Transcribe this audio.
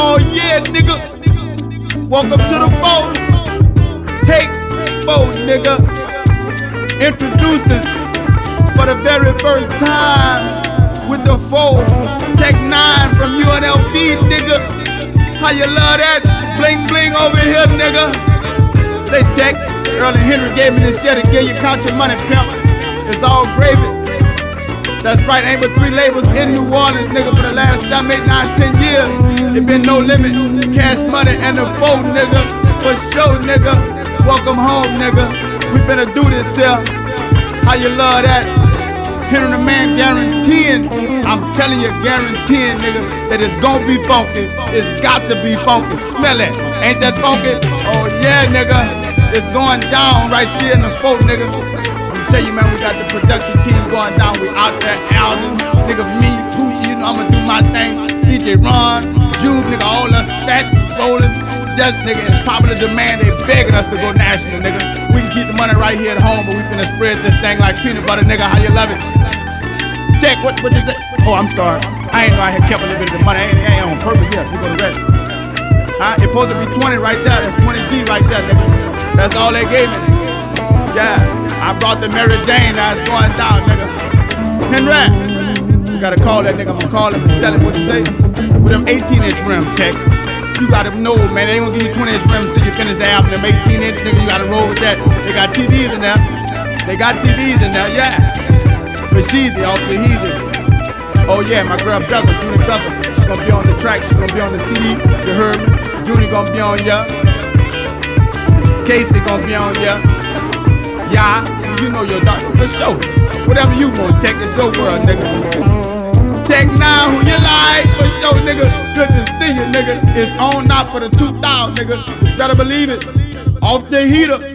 Oh yeah, nigga. Welcome to the fold. Take fold, nigga. Introducing for the very first time with the fold. Tech 9 from UNLV, nigga. How you love that? Bling bling over here, nigga. Say Tech. Earl and Henry gave me this shit again. You count your money, pimp. It's all gravy. That's right, ain't but 3 labels in New Orleans, nigga, for the last 7, 8, 9, 10 years. It been no limit. Cash money and the fold, nigga. For sure, nigga. Welcome home, nigga. We finna do this here. How you love that? Henry the man guaranteeing, I'm telling you, guaranteeing, nigga, that it's gon' be funky. It's got to be funky. Smell it. Ain't that funky? Oh yeah, nigga. It's going down right here in the fold, nigga. Tell you, man, we got the production team going down. We out there, Alden, nigga, me, Poochie, you know I'ma do my thing. DJ Ron, Jube, nigga, all us fat rolling. Just nigga, in popular demand, they begging us to go national, nigga. We can keep the money right here at home, but we finna spread this thing like peanut butter, nigga. How you love it? Tech, what you say? Oh, I'm sorry. I ain't know I had kept a little bit of the money. I ain't on purpose here. You go to rest. Huh? It's supposed to be 20 right there. That's 20 G right there, nigga. That's all they gave me. Yeah. I brought the Mary Jane, now it's going down, nigga. Henry, you gotta call that nigga, I'm gonna call him and tell him what to say. With them 18-inch rims, Tech. You gotta know, man, they ain't gonna give you 20-inch rims until you finish the album. Them 18-inch, nigga, you gotta roll with that. They got TVs in there. They got TVs in there, yeah. But Sheezy, off the Heezy. Oh yeah, my girl Bella, Junie Bella. She gonna be on the track, she gonna be on the CD. You heard me? Junie gonna be on ya. Casey gonna be on ya. Yeah, you know your doctor for sure. Whatever you want, Tech, it's your world, nigga. Tech 9, who you like, for sure, nigga. Good to see you, nigga. It's on now for the 2000, nigga. Better believe it. Off the heater.